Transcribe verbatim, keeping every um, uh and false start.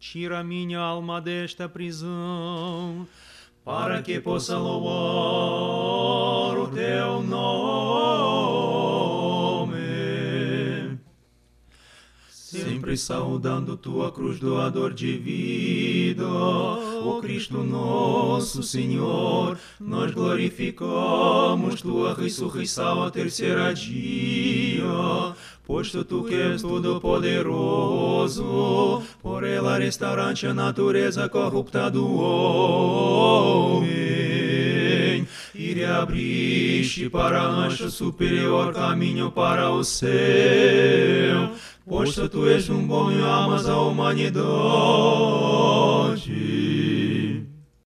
tira minha alma desta prisão, para que possa louvar o teu nome, sempre saudando tua cruz, doador de vida, ó Cristo nosso Senhor. Nós glorificamos tua ressurreição ao terceiro dia, posto tu que és todo poderoso, por ela restaurante a natureza corrupta do homem, e reabriste para ancho superior caminho para o céu, posto tu és um bom e amas a humanidade.